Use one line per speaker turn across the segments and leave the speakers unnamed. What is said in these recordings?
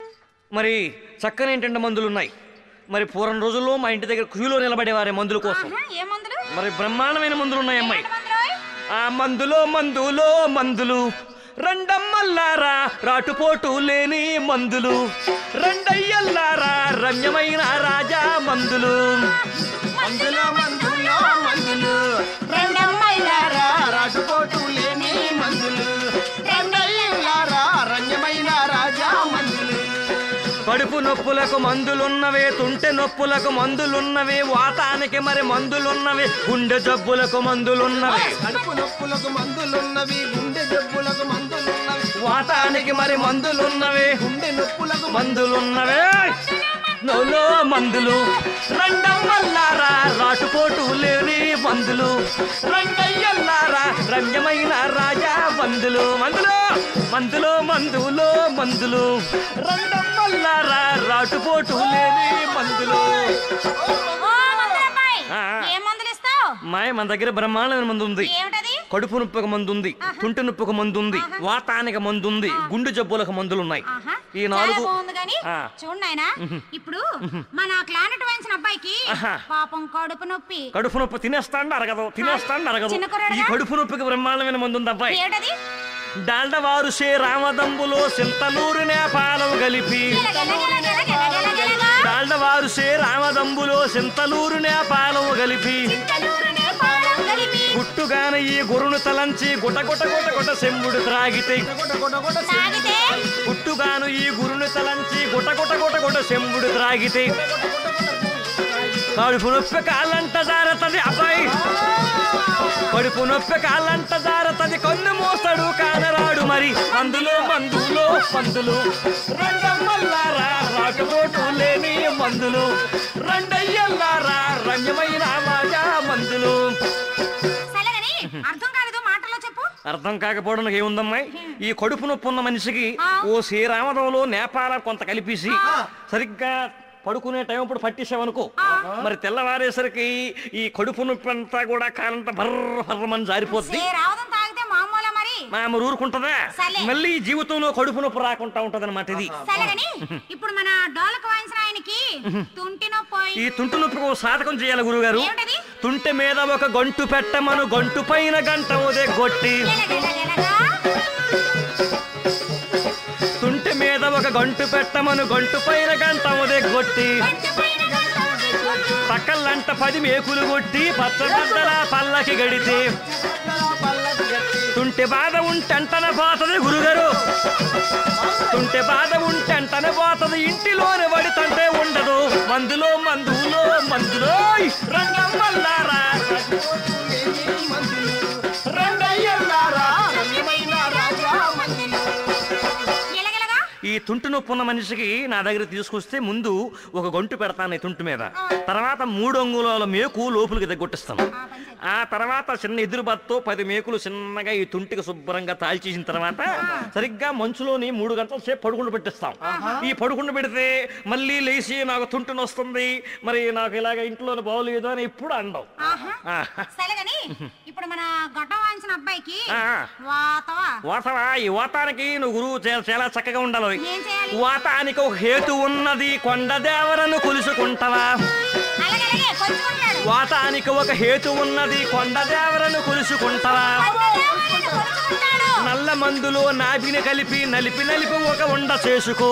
మరి చక్కని ఏంటంటే మందులు ఉన్నాయి. మరి పూర్వం రోజుల్లో మా ఇంటి దగ్గర క్యూలో నిలబడేవారే మందుల కోసం. మరి బ్రహ్మాండమైన మందులు ఉన్నాయి అమ్మాయి. ఆ మందులో మందులో మందులు రెండమ్మల్లారా రాటుపోటు లేని మందులు, రెండయ్యల్లారా రమ్యమైన రాజా మందులు.
మందులో మందులో మందులు రెండమ్మల్లారా రాటుపోటు లేని మందులు, రెండయ్యల్లారా రమ్యమైన రాజా మందులు.
కడుపు నొప్పులకు మందులున్నవే, తుంటె నొప్పులకు మందులున్నవే, వాతానికి మరి మందులున్నవి, గుండె జబ్బులకు మందులున్నవి.
కడుపు నొప్పులకు మందులున్నవి, గుండె జబ్బులకు మందులున్నవి,
వాతానికి మరి మందులున్నవి,
గుండె నొప్పులకు
మందులున్నవే. నోలో మందులు రెండమ్మల్లారా రాటుపోటు లేని మందులు, రెండయ్యల్లారా రమ్యమైన రాజా మందులు. మందులు మందులో మందులో మందులు రెండమ్మల్లారా రాటుపోటు లేని మందులు. మాయ మన దగ్గర బ్రహ్మాండమైన మందు ఉంది. కడుపు నొప్పికి మందు ఉంది, తుంటి నొప్పికి మందు ఉంది, వాతానికి మందు ఉంది, గుండె జబ్బులకు మందులు ఉన్నాయి. ఈ 4
చూడనాయనా. ఇప్పుడు మన క్లానెట్ వాయించిన అబ్బాయికి పాపం కడుపు నొప్పి
తినేస్తాండి అరగదు, తినేస్తాండి అరగదు. ఈ కడుపు నొప్పికి బ్రహ్మాండమైన మందు ఉంది అబ్బాయి. డాల్డవారు రామదంబులో సింతలూరు నేపాలం కలిపి, డాల్డవారు రామదంబులో సింతలూరు నేపాలం కలిపి, గుట్టుగాన ఈ గురును తలంచి గుట గుట గుట గుట సెంబుడు త్రాగితే, గుట్టుగాను ఈ గురును తలంచి గుట గుట గుట గుట సెంబుడు త్రాగితే, కడుపు నొప్పి కాళ్ళంట జారతది అబ్బాయి, కడుపు నొప్పి కాళ్ళంట జారతది, కన్ను మోస్తాడు కానరాడు. మరి మందులో మందులో మందులు రెండమ్మల్లారా రాటుపోటు లేని మందులు, రెండయ్యల్లారా రమ్యమైన రాజా మందులు. అర్థం కాకపోవడం ఏముందమ్మాయి? ఈ కడుపు నొప్పి ఉన్న మనిషికి ఓ శ్రీరామదంలో నేపాల కొంత కలిపేసి సరిగ్గా పడుకునే టైం ఇప్పుడు పట్టేసామనుకో, మరి తెల్లవారేసరికి ఈ కడుపు నొప్పి అంతా కూడా కాలంతా బర్రమని జారిపోద్ది. మరి ఊరుకుంటదా? మళ్ళీ జీవితంలో కడుపు నొప్పి రాకుండా ఉంటది అనమాట. ఇది
ఇప్పుడు మన డోలకు వాయించిన ఆయనకి
ఈ తుంటి నొప్పికి ఓ సాధకం చేయాలి గురుగారు. తుంటె మీద ఒక గంటు పెట్టమను, గంటు పైన గంట ఉదే గొట్టి, తుంటె మీద ఒక గంటు పెట్టమను, గంటు పైన గంట ఉదే గొట్టి, పక్కలంట 10 మేకులు కొట్టి పచ్చగడ్డల పల్లకి గడితే, తుంటె బాధ ఉంటెంటన పోతది గురుగారు, తుంటె బాధ ఉంటెంటన పోతది, ఇంటిలోనే పడితంటే ఉండదు. మందులో మందులో మందులో రంగమ్మల్లారా
రెండయ్యల్లారా రమ్యమైన రాజా మందులు.
ఈ తుంటి నొప్పి ఉన్న మనిషికి నా దగ్గర తీసుకొస్తే ముందు ఒక గంటు పెడతాను ఈ తుంటి మీద, తర్వాత 3 అంగుళాల మేకు లోపలికి దగ్గొట్టిస్తాను. ఆ తర్వాత చిన్న ఎదురుబత్తో 10 మేకులు చిన్నగా ఈ తుంటికి శుభ్రంగా తాల్చేసిన తర్వాత సరిగ్గా మంచులోని 3 గంటల సేపు పడుకుంటూ పెట్టిస్తాం. ఈ పడుకుంటూ పెడితే మళ్ళీ లేచి నాకు తుంటిని వస్తుంది, మరి నాకు ఇలాగ ఇంట్లో బాగోలేదు అని ఇప్పుడు అండవు.
ఇప్పుడు మన గొట్టం వాయించిన అబ్బాయికి
వాతవా, ఈ వాతానికి నువ్వు గురువు చాలా చక్కగా ఉండాలి. వాతానికి ఒక హేతు ఉన్నది, కొండ దేవరను కొలుసుకుంటావా? వాతానికి ఒక హేతు ఉన్నది, కొండ దేవరను కొలుసుకుంటావా? నల్ల మందులో నాభిని కలిపి నలిపి నలిపి ఒక ఉండ చేసుకో,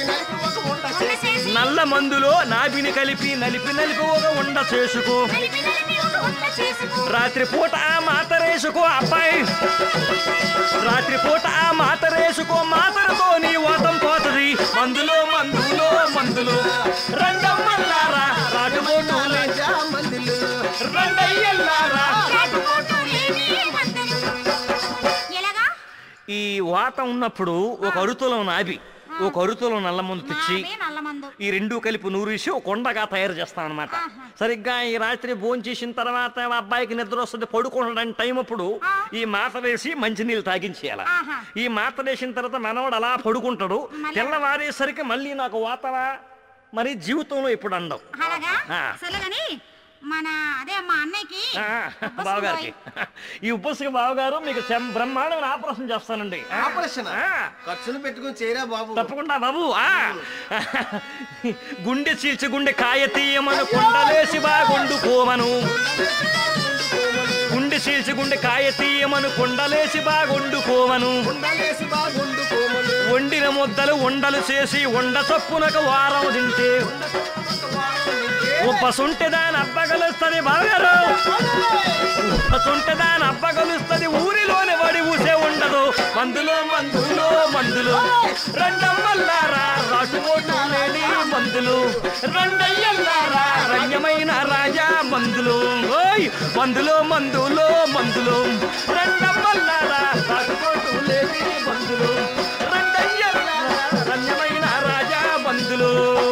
నల్ల మందులో నాభిని కలిపి నలిపి నలిపి ఒక ఉండ చేసుకో, రాత్రిపూట ఆ మాతరేసుకో అబ్బాయి, రాత్రిపూట ఆ మాతరేసుకో, మాతరతో నీ వాతం పోతది. మందులో మందులో మందులు రెండమ్మల్లారా రాటుపోటు
రాజా మందులు,
రెండయ్యల్లారా రాటుపోటు. ఈ వాతం ఉన్నప్పుడు ఒక అరుతులో నాభి, ఒక అరుతులో నల్ల మందు తెచ్చి ఈ 2 కలిపి నూరేసి ఒక కొండగా తయారు చేస్తాం అనమాట. సరిగ్గా ఈ రాత్రి భోంచేసిన తర్వాత అబ్బాయికి నిద్ర వస్తుంది, పడుకోవడానికి టైం అప్పుడు ఈ మాత వేసి మంచినీళ్ళు తాగించేయాల. ఈ మాత వేసిన తర్వాత మనవాడు అలా పడుకుంటాడు. తెల్లవారేసరికి మళ్ళీ నాకు వాతవా మరి జీవితంలో ఇప్పుడు అండవు.
మన అదే మా అన్నయ్యకి
బావగారికి ఈ ఉప్పసుకి బావగారు మీకు బ్రహ్మాండమైన ఆపరేషన్ చేస్తానండి.
ఆపరేషన్ ఖర్చులు పెట్టుకుని చేయరా బాబు.
తప్పకుండా బాబు. గుండె చీల్చి గుండె కాయ తీయమను కొండలేసి బాగుండుకోమను. గుండె చీల్చి గుండె కాయ తీయమను కొండలేసి బాగుండుకోమను. వండిన ముద్దలు ఉండలు చేసి వండ చప్పునకు వారం తింటే ఉప్పసుంటే దాని అబ్బగలుస్తుంది బావగారు. ఉప్పసుంటే దాని అబ్బగలుస్తుంది ఊరిలోనే వడి ఊసే ఉండదు. మందులో మందులో మందులు రెండమ్మల్లారా రాటుకోటు లేని మందులు రెండయ్యల్లారా రమ్యమైన రాజా మందులు. ఓయ్ మందులో మందులో మందులు రెండమ్మల్లారా రాటుకోటు లేని మందులు రెండయ్యల్లారా రమ్యమైన రాజా మందులు.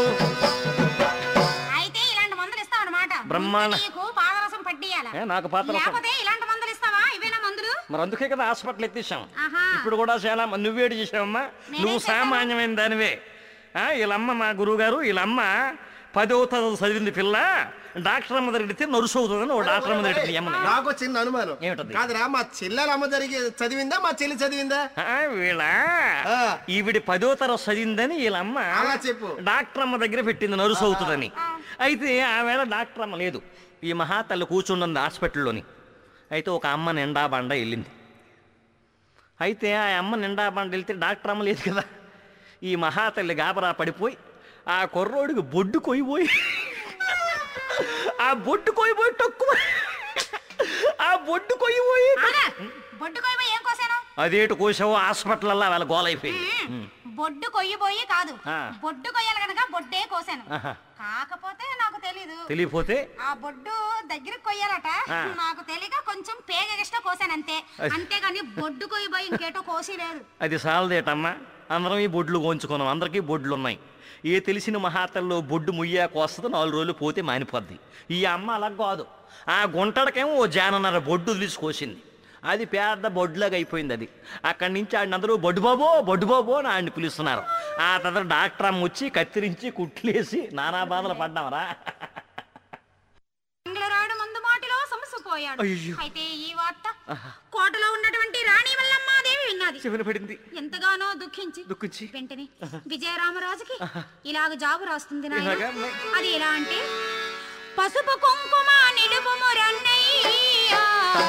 బ్రహ్మాండ
పాదరసం పట్టియాలా?
నాకు పాత్ర
ఇలాంటి మందులు ఇస్తావా? ఇవేనా మందులు?
మరి అందుకే కదా హాస్పిటల్ ఎత్తిసాం. ఇప్పుడు కూడా చాలా నువ్వేడు చేసావమ్మా. నువ్వు సామాన్యమైన దానివే. వీళ్ళమ్మ మా గురువు గారు వీళ్ళమ్మ 10వ తరగతి చదివింది పిల్ల. డాక్టర్ అమ్మ దగ్గరికి నర్సు అవుతుందని ఓ డాక్టర్ అమ్మ దగ్గరికి.
నాకు చిన్న అనుమానం ఏమిటది కాదురా, మా చెల్లెల అమ్మ జరిగి చదివిందా మా చెల్లి చదివిందా?
వీళ్ళ ఈవిడి 10వ తరగతి చదివిందని వీళ్ళమ్మ
చెప్పు
డాక్టర్ అమ్మ దగ్గర పెట్టింది నర్సు అవుతుందని. అయితే ఆవేళ డాక్టర్ అమ్మ లేదు. ఈ మహాతల్లి కూర్చుంది హాస్పిటల్లోని. అయితే ఒక అమ్మ నిండా బండ వెళ్ళింది. అయితే ఆ అమ్మ నిండా బండ వెళ్తే డాక్టర్ అమ్మ లేదు కదా. ఈ మహాతల్లి గాబరా పడిపోయి ఆ కుర్రోడికి బొడ్డు కొయ్యిపోయి ఆ బొడ్డు కొయ్యిపోయి తక్కువ ఆ బొడ్డు కొయ్యిపోయి అదేటు కోసావు హాస్పిటల్ వాళ్ళ గోలైపోయింది.
బొడ్డు కొయ్యిపోయి కాదు, బొడ్డు కొయ్యాలి కనుక బొడ్డే కోసాను. కాకపోతే నాకు
తెలియపోతే
ఆ బొడ్డు దగ్గరికి కొయ్యాలట. నాకు తెలియక కొంచెం పేగ ఎక్స్ట్రా కోసాను అంతే. అంతేగాని బొడ్డు కొయ్యిపోయి ఇంకేటో కోసి లేదు.
అది సాలదేటమ్మా. అందరం ఈ బొడ్లు కోంచుకున్నాం. అందరికీ బొడ్లు ఉన్నాయి. ఏ తెలిసిన మహాతల్లో బొడ్డు ముయ్యాకు వస్తుంది, 4 రోజులు పోతే మానిపోద్ది. ఈ అమ్మ అలా కాదు. ఆ గుంటడకేమో ఓ జానన్నర బొడ్డు వదిలిసి కోసింది. అది పెద్ద బొడ్లాగా అయిపోయింది. అది అక్కడి నుంచి ఆడినందరూ బొడ్డు బాబో అని ఆడిని పిలుస్తున్నారు. ఆ తర్వాత డాక్టర్ అమ్మ వచ్చి కత్తిరించి కుట్లేసి నానా బాధలు పడ్డామరా.
అయితే ఈ వార్త కోటలో ఉన్నటువంటి రాణి వల్లమ్మాదేవి విన్నది.
చెవిన పడింది.
ఎంతగానో దుఃఖించి వెంటనే విజయరామరాజుకి ఇలాగ జాబు రాస్తుంది. అది ఎలా అంటే, పసుపు కుంకుమ నిలుపుము రన్నయ్యా,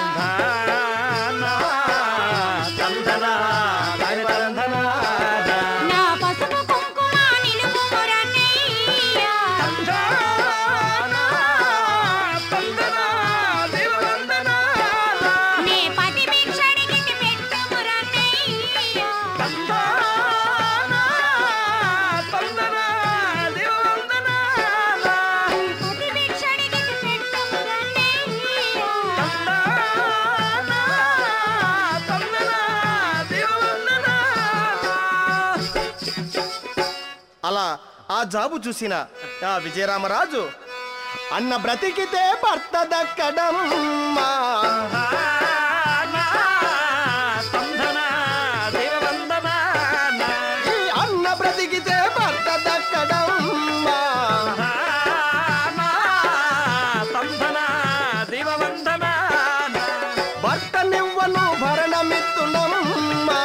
నా పసుపు కుంకుమ నిలుపుము రన్నయ్యా, నే పతి భిక్షడికి పెట్టుము రన్నయ్యా, పతి భిక్షడికి పెట్టుము రన్నయ్యా.
అలా ఆ జాబు చూసిన ఆ విజయరామరాజు అన్న బ్రతికితే భర్త దక్కడమ్మా, అన్న బ్రతికితే భర్త దక్కడమ్మా, భర్త నివ్వను భరణమిత్తునమ్మా,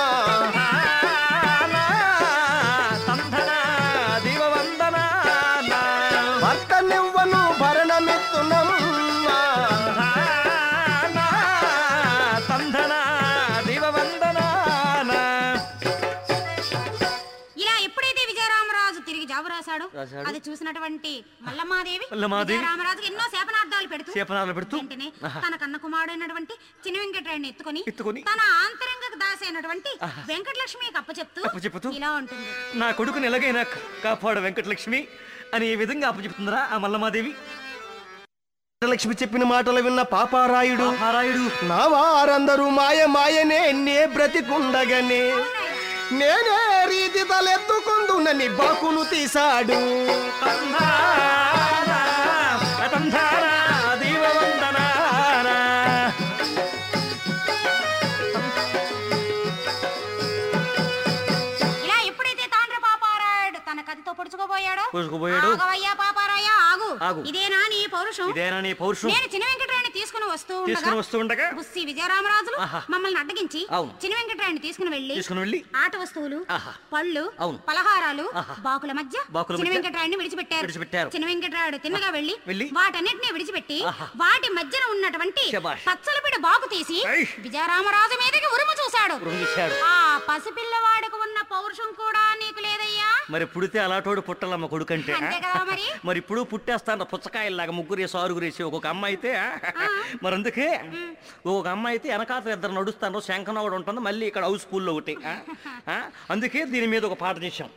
భర్త నివ్వను భరణమిత్తునమ్మా.
ఇలా ఎప్పుడైతే విజయరామరాజు తిరిగి జాబు రాశాడు, అది చూసినటువంటి మల్లమ్మాదేవి విజయరామరాజుకి ఎన్నో శాపనార్థాలు పెడుతూ వెంటనే తన కన్న కుమారుడైనటువంటి చిన్న వెంకటరాయుడిని ఎత్తుకొని తన ఆంతరంగ దాసి అయినటువంటి వెంకటలక్ష్మికి అప్పచెప్తూ ఇలా ఉంటుంది,
నా కొడుకుని ఎలాగైనా కాపాడు వెంకటలక్ష్మి అని ఈ విధంగా అప్పచెప్తుందరా ఆ మల్లమ్మాదేవి.
లక్ష్మి చెప్పిన మాటలు విన్న పాపారాయుడు నా వారందరూ మాయనే నే బ్రతికుండగనే నేనే రీతి తలెత్తుకుందునని బాకును తీశాడు.
ఇలా ఎప్పుడైతే తాండ్ర పాపారాయుడు తన కత్తితో పొడుచుకోబోయాడు.
ఆగవయ్యా
పాపారాయ, ఆగు. ఇదేనా నీ పౌరుషం? నేను చిన్న వెంకటరాయని తీసుకుని వస్తూ ఉండగా బుస్సి విజయరామరాజులు మమ్మల్ని అడ్డగించి చిన్న వెంకటరాయని తీసుకుని వెళ్ళి ఆట వస్తువులు, పళ్ళు, పలహారాలు బాకుల మధ్య చిన్న వెంకటరాయని విడిచిపెట్టారు. చిన్న వెంకటరాయుడు తిన్నగా వెళ్ళి వాటన్నిటిని విడిచిపెట్టి వాటి మధ్యన ఉన్నటువంటి పచ్చలపిడి బాకు తీసి విజయరామరాజు మీదకి ఉరుము చూశాడు. ఆ పసిపిల్లవాడికి ఉన్న పౌరుషం కూడా నీకు లేదయ్యా.
మరి పుడితే అలాంటి పుట్టాలమ్మ కొడుకంటే. మరి ఇప్పుడు పుట్టేస్తాను పుచ్చకాయలాగా ముగ్గురేసి ఆరుగురేసి ఒక్కొక్క అమ్మ అయితే. మరి అందుకే ఒక్కొక్క అమ్మ అయితే వెనకాత ఇద్దరు నడుస్తాను, శంఖన కూడా ఉంటుంది, మళ్ళీ ఇక్కడ హౌస్ స్కూల్లో ఒకటి. అందుకే దీని మీద ఒక పాట చేశాం.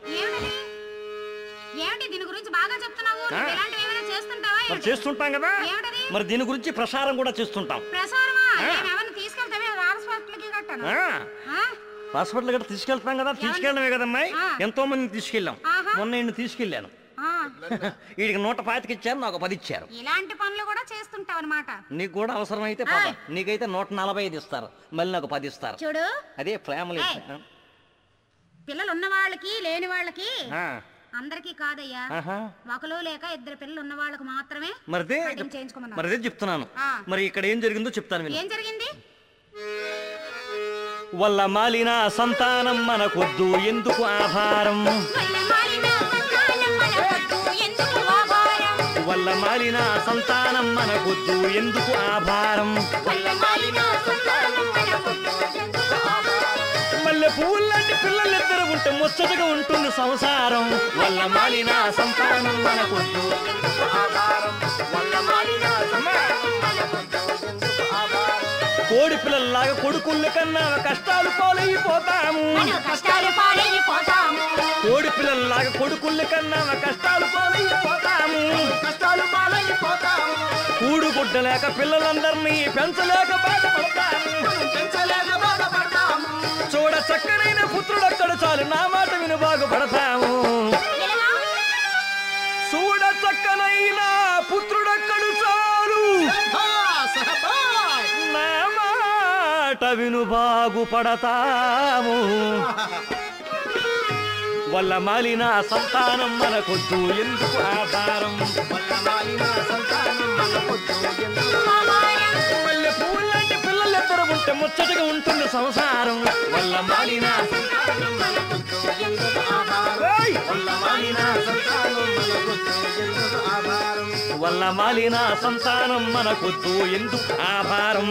దీని గురించి బాగా చెప్తున్నావు.
చేస్తుంటాం కదా, మరి దీని గురించి ప్రసారం కూడా చేస్తుంటాం. హాస్పిటల్ గట్రా తీసుకెళ్తాం కదా, తీసుకెళ్ళడమే కదమ్మాయి, ఎంతో మందిని తీసుకెళ్ళాం. మొన్న నేను తీసుకెళ్ళాను, వీడికి 125 ఇచ్చారు, నాకు 10 ఇచ్చారు.
ఇలాంటి పనులు కూడా చేస్తుంటావు అన్నమాట.
నీకు కూడా అవసరం అయితే పద, నీకైతే 145 ఇస్తారు, మళ్ళీ నాకు 10 ఇస్తారు.
చూడు,
అదే ఫ్యామిలీ.
పిల్లలు ఉన్న వాళ్ళకి లేని వాళ్ళకి అందరికీ కాదయ్యా, ఒకలో లేక ఇద్దరు పిల్లలు ఉన్న వాళ్ళకి మాత్రమే
మరిదే చెప్తున్నాను. మరి ఇక్కడ ఏం జరిగిందో చెప్తాను.
ఏం జరిగింది?
వల్ల మాలిన సంతానం మనకొద్దు ఎందుకు ఆభారం, వల్ల మాలిన సంతానం మనకొద్దు ఎందుకు ఆభారం, మల్లె పువ్వులాంటి పిల్లలిద్దరు ఉంటే ముచ్చటగా ఉంటుంది సంసారం. వల్ల మాలిన సంతానం మనకొద్దు కోడి పిల్లల్లాగా కొడుకుల కన్నా కష్టాలు పాలైపోతాము, కోడి పిల్లల్లాగా కొడుకుల కన్నా కష్టాలు పాలైపోతాము. కూడు గుడ్డలేక పిల్లలందరినీ పెంచలేక బాధపడతాము. చూడ చక్కనైన పుత్రుడు అక్కడ చాలు, నా మాట విను బాగుపడతాము. చూడ చక్కనైన పుత్రుడక్కడు చాలు, నా మాట విను బాగుపడతాము. వల్ల మాలిన సంతానం మనకొద్దు ఎందుకు ఆధారం, మల్లె పువ్వులాంటి పిల్లలిద్దరు ఉంటే ముచ్చటగా ఉంటుంది సంసారం. వల్ల మాలిన వల్ల మాలిన సంతానం మనకొద్దు ఎందుకు ఆభారం.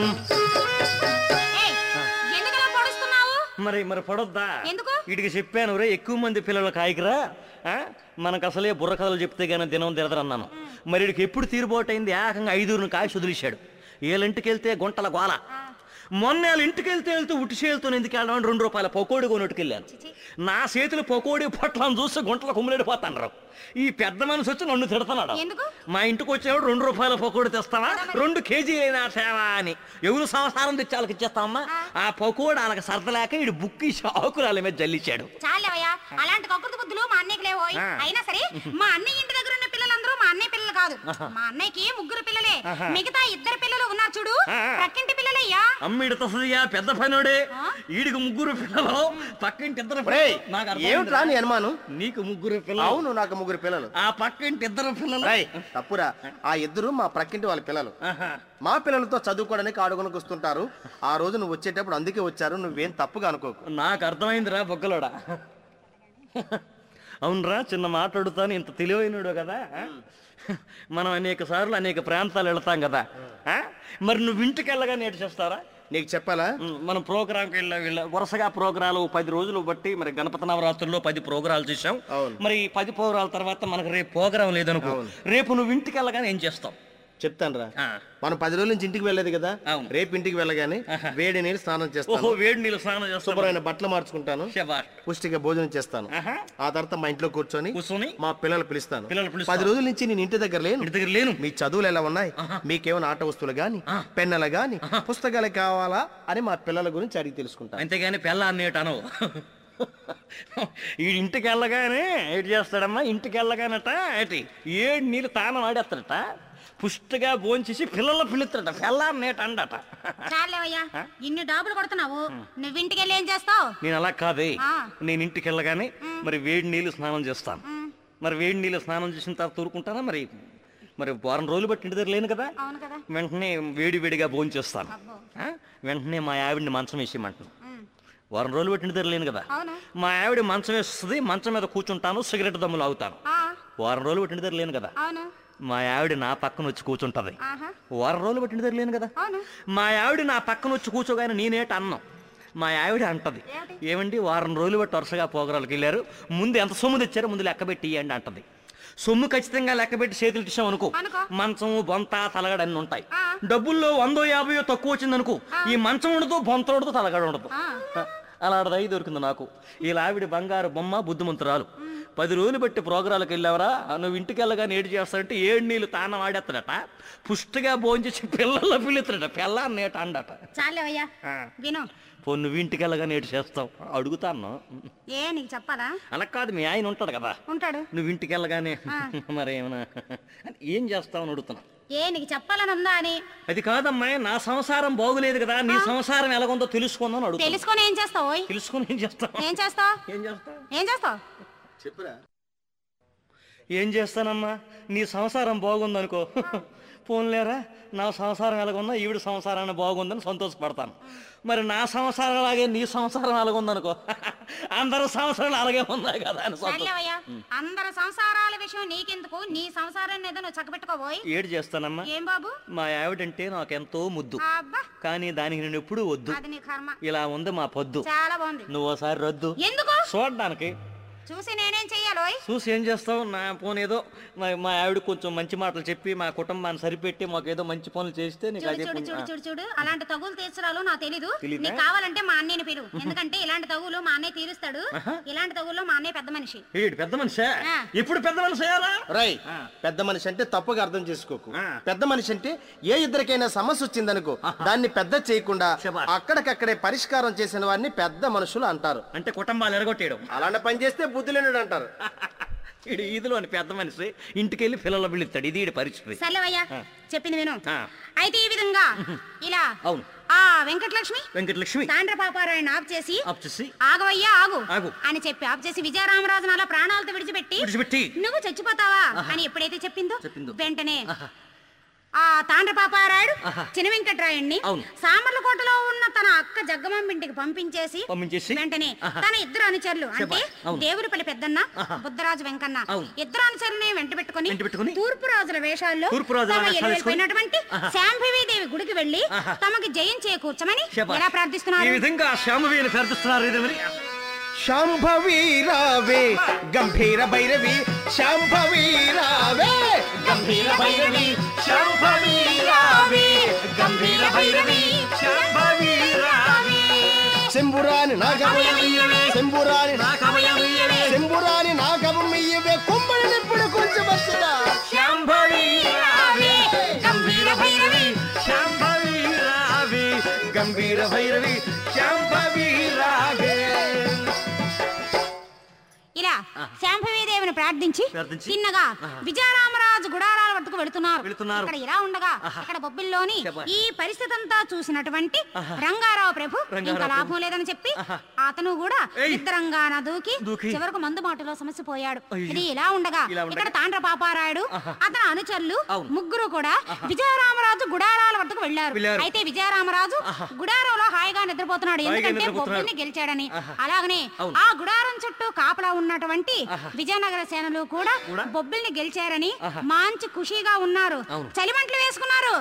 మరి పడొద్దా? వీడికి చెప్పాను, రే ఎక్కువ మంది పిల్లల కాయకురా, మనకు అసలే బుర్ర కథలు చెప్తే గానీ దినం తిరదరన్నాను. మరి వీడికి ఎప్పుడు తీరుబోటైంది, ఏకంగా 5 కాయ వదిలేశాడు. ఏళ్ళింటికి వెళ్తే గుంటల గోల. మొన్న వాళ్ళ ఇంటికి వెళ్తే ఉట్టి చేతులతో ఎందుకు వెళ్ళడం, 2 రూపాయల పకోడి కొనుట్టుకెళ్ళాను. నా చేతులు పకోడి పొట్లను చూస్తే గుంటల కుమ్ములేడిపోతాను. ఈ పెద్ద మనసు వచ్చి నన్ను తిడతాడు. మా ఇంటికి వచ్చేవాడు 2 రూపాయల పకోడి తెస్తావా, 2 కేజీలైనా సేవా అని. ఎవరు సంసారం తెచ్చి వాళ్ళకి ఇచ్చేస్తామమ్మా. ఆ పకోడి వాళ్ళకి సరదలేక వీడు బుక్కి ఆకురాల మీద జల్లిచ్చాడు.
అలాంటి కకృతి బుద్ధులు మా అన్నయ్యకి లేవో. అయినా సరే మా అన్నయ్య ఇంటి దగ్గర ఉన్న పిల్లలందరూ మా అన్నయ్య పిల్లలు కాదు. మా అన్నయ్యకి 3 పిల్లలే, మిగతా 2 పిల్లలు ఉన్నారు చూడు, పక్కింటి పిల్లలయ్యా.
అమ్మిడతయ్యా పెద్ద పనుడే, వీడికి 3 పిల్లలు, పక్కింటి 2
ఏమిట్రా నీ అనుమానం?
నీకు 3 పిల్లలు?
అవును, నాకు 3 పిల్లలు.
ఆ పక్కింటి 2 పిల్లలు?
తప్పురా, ఆ 2 మా ప్రక్కింటి వాళ్ళ పిల్లలు. మా పిల్లలతో చదువుకోవడానికి ఆడుకోనికి వస్తుంటారు. ఆ రోజు నువ్వు వచ్చేటప్పుడు అందుకే వచ్చారు, నువ్వేం తప్పుగా అనుకోకు.
నాకు అర్థమైందిరా బొగ్గలోడా. అవునరా, చిన్న మాట్లాడుతాను, ఇంత తెలివైనడు కదా. మనం అనేక సార్లు అనేక ప్రాంతాలు వెళతాం కదా, మరి నువ్వు ఇంటికి వెళ్ళగా నేటి చేస్తారా?
నీకు చెప్పాలా?
మనం ప్రోగ్రాంకి వెళ్ళా వరుసగా ప్రోగ్రాలు 10 రోజులు బట్టి, మరి గణపతి నవరాత్రుల్లో 10 ప్రోగ్రాలు చేసాం. మరి 10 ప్రోగ్రాల తర్వాత మనకు రేపు ప్రోగ్రాం లేదనుకో, రేపు నువ్వు ఇంటికి వెళ్ళగానే ఏం చేస్తావు
చెప్తాను రా. మనం 10 రోజుల నుంచి ఇంటికి వెళ్ళలేదు కదా, రేపు ఇంటికి వెళ్ళగానే వేడి నీళ్ళు స్నానం చేస్తాను,
వేడి నీళ్ళు స్నానం చేస్తాను,
శుభ్రమైన బట్టలు మార్చుకుంటాను, పుష్టిగా భోజనం చేస్తాను. ఆ తర్వాత మా ఇంట్లో కూర్చొని మా పిల్లలు పిలుస్తాను. 10 రోజుల నుంచి నేను ఇంటి దగ్గర లేను. మీ చదువులు ఎలా ఉన్నాయి, మీకేమైనా ఆట వస్తువులు గాని, పెన్నెల గాని, పుస్తకాలు కావాలా అని మా పిల్లల గురించి అడిగి తెలుసుకుంటాను.
అంతేగాని పిల్ల అన్నేటను. ఈ ఇంటికి వెళ్ళగానే ఏటి చేస్తాడమ్మా, ఇంటికి వెళ్ళగానట ఏటి 7 నీళ్ళు తానం ఆడేస్తాడట. పుష్టిగా భోంచేసి పిల్లల పిలుస్తాడట పిల్లని నేట అండట.
చాలేవయ్యా ఇన్ని డాబులు కొడుతున్నావు, నువ్వు ఇంటికి వెళ్ళి ఏం చేస్తావు?
నేను అలా కాదే, నేను ఇంటికి వెళ్ళగానే మరి వేడి నీళ్ళు స్నానం చేస్తాను. మరి వేడి నీళ్ళు స్నానం చేసిన తర్వాత తూరుకుంటానా? మరి మరి వారం రోజులు బట్టి ఇంటి దగ్గర లేను కదా, వెంటనే వేడి వేడిగా భోంచేస్తాను. వెంటనే మా ఆవిడని మంచం వేసేయమంటాను. వారం రోజులు బట్టి ఇంటి దగ్గర లేను కదా, మా ఆవిడ మంచం వేస్తుంది, మంచం మీద కూర్చుంటాను, సిగరెట్ దమ్ములు అవుతాను. వారం రోజులు బట్టి ఇంటి దగ్గర లేను కదా, మా ఆవిడ నా పక్కన వచ్చి కూర్చుంటది. వారం రోజులు బట్టి ఇంటి దగ్గర లేను కదా, మా ఆవిడ నా పక్కన వచ్చి కూర్చోగానే నేనేట అన్నం. మా ఆవిడ అంటది, ఏమండి వారం రోజులు బట్టి వరుసగా పోగరాలకు వెళ్ళారు, ముందు ఎంత సొమ్ము తెచ్చారో ముందు లెక్క పెట్టి ఇవ్వండి అంటది. సొమ్ము ఖచ్చితంగా లెక్క పెట్టి చేతులు ఇచ్చాం అనుకో, మంచం బొంత తలగడ అన్ని ఉంటాయి. డబ్బుల్లో 100-50 తక్కువ వచ్చింది అనుకో, ఈ మంచం ఉండదు, బొంత ఉండదు, తలగడ ఉండదు. అలాంటిది దొరికింది నాకు. ఇలా ఆవిడ బంగారు బొమ్మ, బుద్ధిమంతురాలు. 10 రోజులు బట్టి ప్రోగ్రాలకు వెళ్ళావరా, నువ్వు ఇంటికి వెళ్ళగానే ఏడు చేస్తాడంటే 7 నీళ్ళు తానం ఆడేస్తాడట, పుష్టిగా భోంచేసి పిల్లల్లో పిలుస్తాడట, పిల్లని నేట అండట.
చాలేవయ్యా విను.
నువ్వు ఇంటికి వెళ్ళగానే ఏడు చేస్తావు అడుగుతాను.
ఏ నీకు చెప్పాలా?
అలా కాదు, మీ ఆయన ఉంటాడు కదా,
ఉంటాడు.
నువ్వు ఇంటికి వెళ్ళగానే మరి ఏమన్నా ఏం చేస్తావు అని అడుగుతున్నా.
ఏ నీకు చెప్పాలని ఉందా అని?
అది కాదమ్మాయి, నా సంసారం బాగులేదు కదా, నీ సంసారం ఎలాగుందో తెలుసుకుందాం అడుగు.
తెలుసుకొని ఏం చేస్తావు?
తెలుసుకొని ఏం చేస్తావు?
ఏం చేస్తావు?
ఏం చేస్తావు?
ఏం చేస్తావు
చెప్పురా.
ఏం చేస్తానమ్మా, నీ సంసారం బాగుందనుకో, పోన్లేరా నా సంసారం ఎలాగుందా, ఈవిడ సంసారాన్ని బాగుందని సంతోషపడతాను. మరి నా సంసారం అలాగే నీ సంసారం ఎలాగుందనుకో, అందరూ సంసారాలు అలాగే ఉన్నాయి కదా అని.
అందరి సంసారాల విషయం నీకెందుకు, నీ సంసారాన్ని ఏదో నువ్వు చక్కబెట్టుకోబోయ్.
ఏడు చేస్తానమ్మా.
ఏం బాబు?
మా ఆవిడంటే నాకెంతో ముద్దు, కానీ దానికి నేను ఎప్పుడు వద్దు. ఇలా ఉంది మా పొద్దు.
చాలా బాగుంది.
నువ్వు ఒకసారి రద్దు.
ఎందుకు?
చూడడానికి.
చూసి నేనేం చెయ్యాలో?
చూసి ఏం చేస్తావు? నా పోనీ ఏదో మా ఆవిడ కొంచెం మంచి మాటలు చెప్పి మా కుటుంబాన్ని సరిపెట్టి మాకు ఏదో మంచి పనులు చేస్తే
చూడు అలాంటి తగులు తీర్చడాలు నాకు తెలీదు. నీకు కావాలంటే మా అన్నయ్యని పిలు, ఎందుకంటే ఇలాంటి తగులు మా అన్నయ్య తీరుస్తాడు. ఇలాంటి తగుల్లో మా అన్నయ్య పెద్ద మనిషి.
పెద్ద మనిషి ఇప్పుడు పెద్ద మనిషి
రై. పెద్ద మనిషి అంటే తప్పుగా అర్థం చేసుకోకు. పెద్ద మనిషి అంటే ఏ ఇద్దరికైనా సమస్య వచ్చిందనుకో, దాన్ని పెద్ద చేయకుండా అక్కడికక్కడే పరిష్కారం చేసిన వారిని పెద్ద మనుషులు అంటారు.
అంటే కుటుంబాలు ఎరగొట్టేయడం. అలాంటి
పని చేస్తే బుద్ధి లేనుడు అంటారు.
ఈదులో అని పెద్ద మనిషి ఇంటికి వెళ్ళి పిల్లలు పిలుస్తాడు. ఇది పరిస్థితి.
సర్లేవయ్యా చెప్పింది విను. అయితే ఈ విధంగా ఇలా
అవును
ఆ వెంకటలక్ష్మి తాండ్ర పాపారాయణ ఆఫ్ చేసి ఆగవయ్యా ఆగు అని చెప్పి ఆఫ్ చేసి విజయరామరాజు అలా ప్రాణాలతో విడిచిపెట్టి నువ్వు చచ్చిపోతావా అని ఎప్పుడైతే చెప్పిందో వెంటనే ఆ తాండ్ర పాపారాయుడు చిన్న వెంకటరాయుడిని సామర్లకోటలో ఉన్న తన అక్క జగ్గమ్మ ఇంటికి పంపించేసి వెంటనే తన ఇద్దరు అనుచరులు అంటే దేవుడిపల్లి పెద్దన్న, బుద్ధరాజు వెంకన్న ఇద్దరు అనుచరుని వెంట పెట్టుకుని తూర్పు రాజుల వేషాల్లో వెళ్ళిపోయినటువంటి శాంభవీదేవి గుడికి వెళ్లి తమకి జయం చేకూర్చమని ఎలా ప్రార్థిస్తున్నారు?
శాంభవి రావే గంభీర భైరవి, శాంభవి రావే గంభీర భైరవి, శాంభవి రావే గంభీర భైరవి, శాంభవి రావే. శంభురాని నాగమయ్యవే, శంభురాని నాగమయ్యవే, శంభురాని నాగమయ్యవే, కుంభని నిప్పుడు కొంచెం వస్తుందా. శాంభవి రావే గంభీర భైరవి, శాంభవి రావే గంభీర భైరవి, శాంభవి రావే.
ఇలా శాంభవీదేవిని ప్రార్థించి చిన్నగా విజయరామరాజు గుడారాల వద్దకు వెళుతున్నారు. ఇక్కడ ఇలా ఉండగా అక్కడ బొబ్బిల్లోని ఈ పరిస్థితి అంతా చూసినటువంటి రంగారావు ప్రభు ఇంకా లాభం లేదని చెప్పి అతను కూడా ఇద్దరంగాన దూకి చివరకు మందు మాటలో సమస్య పోయాడు. ఇది ఇలా ఉండగా ఇక్కడ తాండ్ర పాపారాయుడు అతని అనుచరులు ముగ్గురు కూడా విజయరామరాజు గుడారాల వద్దకు వెళ్లారు. అయితే విజయరామరాజు గుడారంలో హాయిగా నిద్రపోతున్నాడు, ఎందుకంటే బొబ్బిల్ని గెలిచాడని. అలాగనే ఆ గుడారం చుట్టూ కాపలా ఉన్నటువంటి విజయనగర సేనలు కూడా బొబ్బిల్ని గెలిచారని మంచి ఖుషీగా ఉన్నారు. చలిమంటలు వేసుకున్నారు.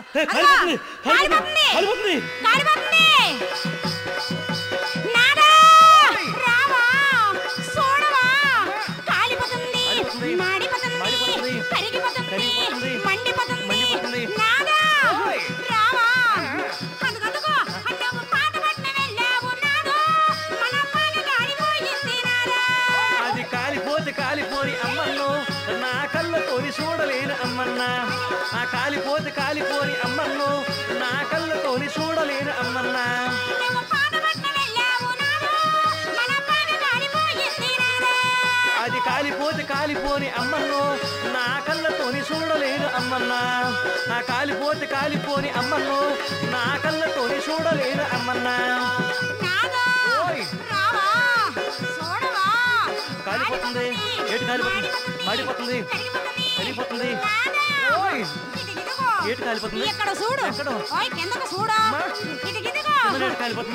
చూడలేను అమ్మన్నా, ఆ కాలిపోని అమ్మన్ను నా కళ్ళతోని చూడలేను అమ్మన్నా. అది కాలిపోతే కాలిపోని అమ్మను నా కళ్ళతోని చూడలేను అమ్మన్నా ఆ కాలిపోతే కాలిపోని అమ్మను నా కళ్ళతోని చూడలేను అమ్మన్నా కాలిపోతుంది ఏటి కాలిపోతుంది మాడిపోతుంది వెళ్ళిపోతుంది ఏటి కాలిపోతుంది
ఎక్కడ చూడు కిందకు చూడు
కాలిపోతుంది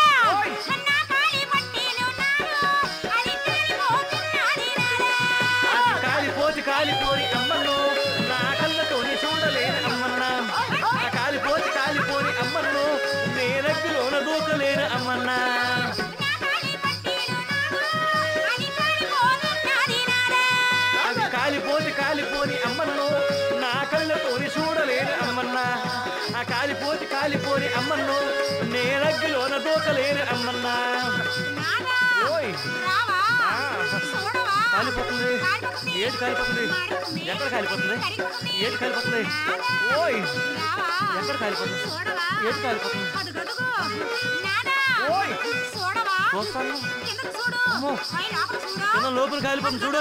కాలిపోతే కాలిపోని అమ్మను నా కళ్ళతోని చూడలేను అమ్మన్నా కాలిపోతే కాలిపోని అమ్మను నేనగ్గిలోన దూకలేను అమ్మన్నా కాలిపోతే కాలిపోని అమ్మను నా కళ్ళతోని చూడలేను అమ్మన్నా ఆ కాలిపోతే కాలిపోని అమ్మను నేనగ్గిలోన దూకలేను అమ్మన్నా ఓయ్ కాలిపోతుంది ఏటి కాలిపోతుంది ఎక్కడ కాలిపోతుంది ఏటి కాలిపోతుంది ఓయ్ ఎక్కడ కాలిపోతుంది ఏటి కాలిపోతుంది ఓయ్ చూస్తాను లోపల కాలిపోతుంది చూడు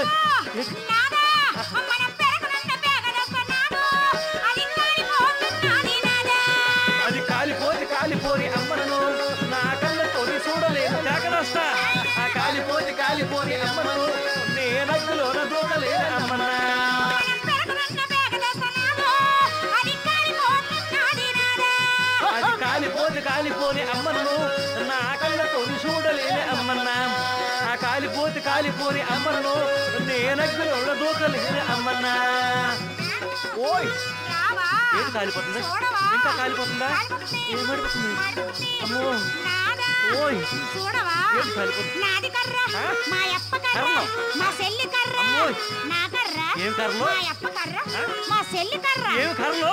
అది కాలిపోతే కాలిపోని అమ్మను నా కళ్ళతోని చూడలేను జాగ్రత్త ఆ కాలిపోతే కాలిపోని అమ్మను నేనగ్గులోన దూకలేను అమ్మన్నా అది కాలిపోతే కాలిపోని అమ్మను నా కళ్ళతోని చూడలేను అమ్మన్నా ఆ కాలిపోతే కాలిపోని అమ్మను నేనగ్గులోన దూకలేను అమ్మన్నా ఓయ్ ఏది కాలిపోతుందా ఇంకా కాలిపోతుందా ఏమడిపోతుంది అమ్మో ఓయ్ ఏది కాలిపోతుంది ఏం కర్రలో ఏం కర్రలో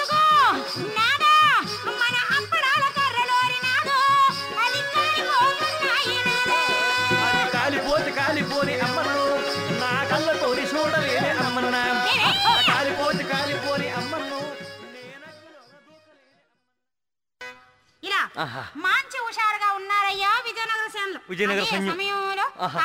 కాలిపోతే కాలిపోని అమ్మను నా కళ్ళతోని చూడలేని అమ్మన్నా కాలిపోతే కాలిపోని అమ్మను
ఇలా మంచి హుషారుగా ఉన్నారయ్యా విజయనగర సమయంలో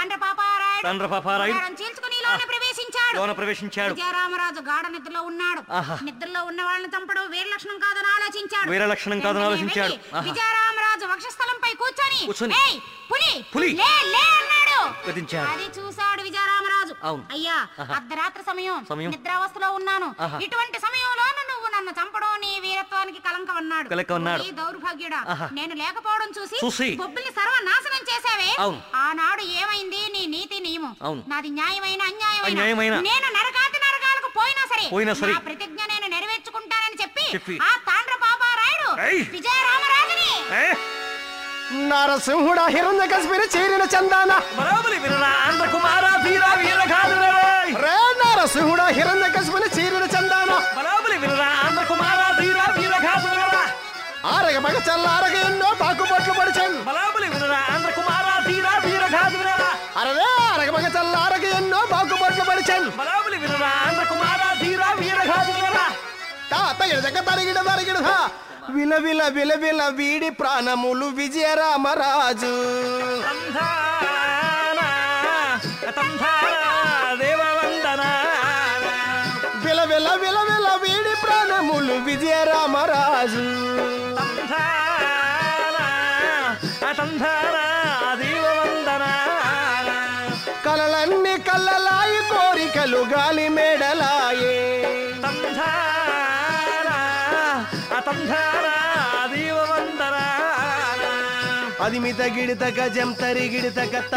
ప్రవేశించాడు
విజయరామరాజు గాఢ నిద్రలో ఉన్నాడు నిద్రలో ఉన్న వాళ్ళని చంపడం వీరలక్షణం కాదని ఆలోచించాడు విజయరామరాజు వక్షస్థలంపై కూర్చొని పులి అన్నాడు అది చూశాడు విజయరామరాజు అయ్యా అర్ధరాత్రి సమయం నిద్రావస్థలో ఉన్నాను ఇటువంటి సమయంలో నువ్వు నన్ను చంపడం నీ వీరత్వానికి కలంకం అన్నాడు దౌర్భాగ్యుడా నేను లేకపోవడం చూసి బొబ్బిల్ని సర్వనాశనం చేసావే ఆనాడు ఏమైంది నీ నీతి నియమం నాది న్యాయమైన అన్యాయమైన నేను నరకాలకు పోయినా సరే ప్రతిజ్ఞ నేను నెరవేర్చుకుంటానని చెప్పి ఆ తాండ్ర పాపారాయుడు విజయరామరాజుని
నరసింహుడా హిరణ్యకశిపుని చేరిన చందాన నరసింహుడా హిరణ్యకశిపుని చేరిన చందాన ఆరగ మగ చల్లారగ ఎన్నో బాకుబొట్లు పడిచాను అరవే ఆరగ మగ చల్లారగ ఎన్నో బాకుబొట్లు పడిచాను తరిగిడదా విలవిల విలవిల వీడి ప్రాణములు విజయరామరాజు విలవిల విలవిల వీడి ప్రాణములు విజయరామరాజు కలలన్నీ కళ్ళలాయి కోరికలు గాలి మేడలాయే అది మిత గిడిత గజం తరిగిడిత కత్త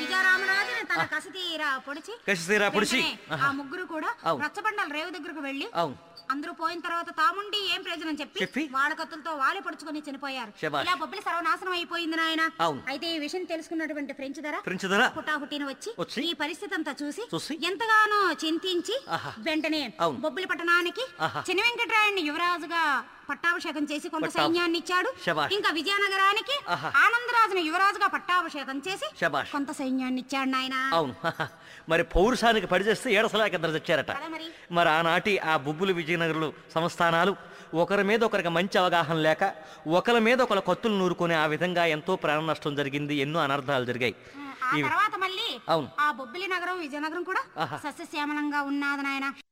కసితీరా పొడిచి ఆ ముగ్గురు కూడా రచ్చబండల రేవు దగ్గరకు వెళ్ళి అందరూ పోయిన తర్వాత తాముండి ఏం ప్రయోజనం చెప్పి వాళ్ళ కత్తులతో వాళ్ళే పొడుచుకొని చనిపోయారు. ఇలా బొబ్బిలి సర్వనాశనం అయిపోయింది నాయన. అయితే ఈ విషయం తెలుసుకున్నటువంటి ఫ్రెంచ్ ధర పుటాహుట్టిన వచ్చి ఈ పరిస్థితి అంతా చూసి ఎంతగానో చింతించి వెంటనే బొబ్బిలి పట్టణానికి చిన్న వెంకటరాయుడిని యువరాజుగా పట్టాభిషేకం చేసి కొంత సైన్యాన్ని ఇచ్చాడు. ఇంకా విజయనగరానికి ఆనందరాజును యువరాజుగా పట్టాభిషేకం చేసి కొంత సైన్యాన్ని ఇచ్చాడు నాయన.
అవును, మరి పౌరుషానికి పడిచేస్తే ఏడసలాకిద్దరు తెచ్చారట. మరి ఆనాటి ఆ బొబ్బులు విజయనగరంలో సంస్థానాలు ఒకరి మీద ఒకరికి మంచి అవగాహన లేక ఒకరి మీద ఒకరి కత్తులు నూరుకొని ఆ విధంగా ఎంతో ప్రాణ నష్టం జరిగింది, ఎన్నో అనర్థాలు జరిగాయి.
ఆ తర్వాత మళ్ళీ
అవును.
ఆ బొబ్బిలి నగరం విజయనగరం కూడా సస్యశ్యామలంగా ఉన్నది నాయన.